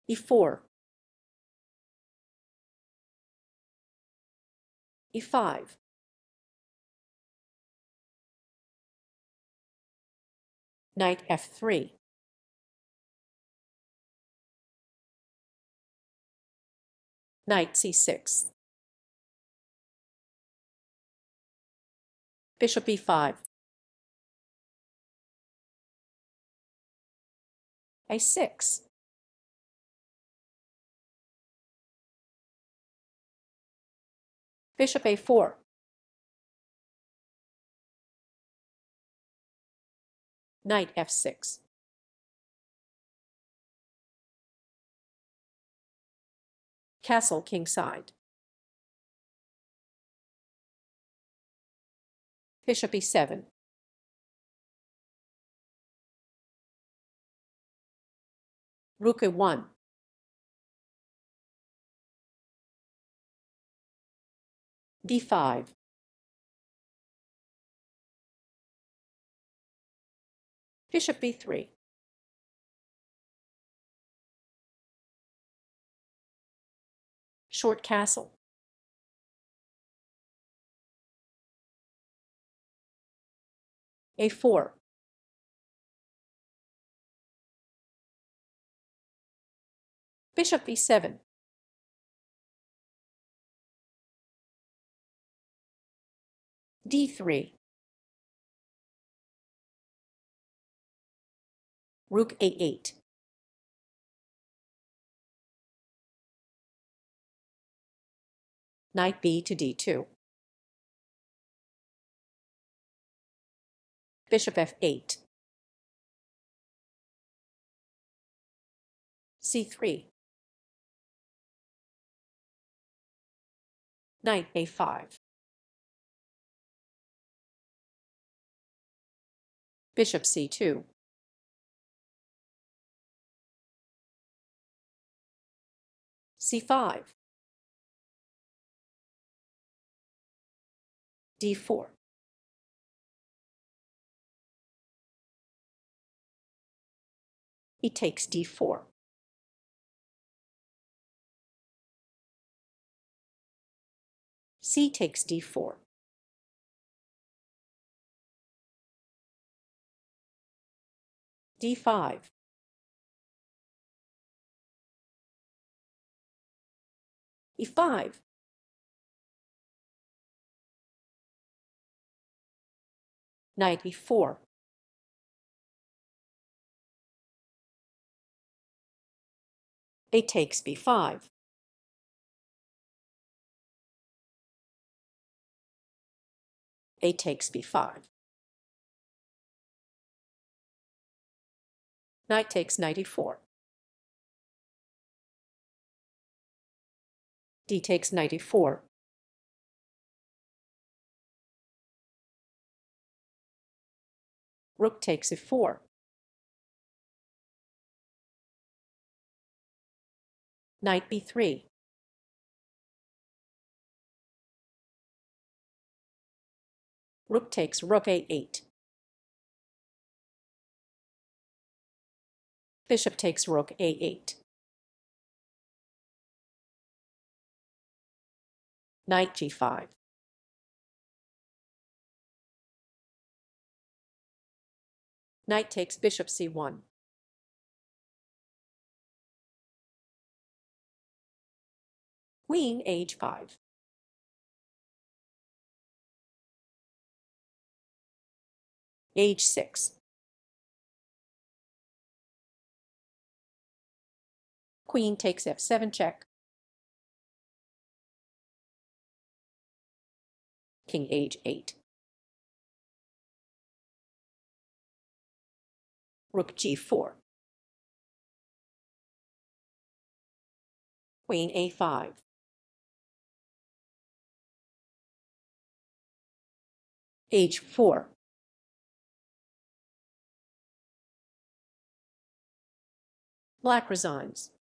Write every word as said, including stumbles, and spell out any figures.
e four, e five, knight f three, knight c six, bishop e five, a six, bishop a four, knight f six, castle kingside, bishop e seven, rook e one, d five, bishop b three, short castle, a four, bishop e seven, d three, rook a eight, knight b to d two, bishop f eight, c three, knight a five, bishop c two, c five, d four, he takes d four, c takes d four, d five, e five, knight e four, a takes b five, a takes b five, knight takes knight e four, d takes knight e four, rook takes e four, knight b three, rook takes rook a eight, bishop takes rook a eight, knight g five, knight takes bishop c one, queen h five, h six, queen takes f seven check, king h eight, rook g four, queen a five, h four, black resigns.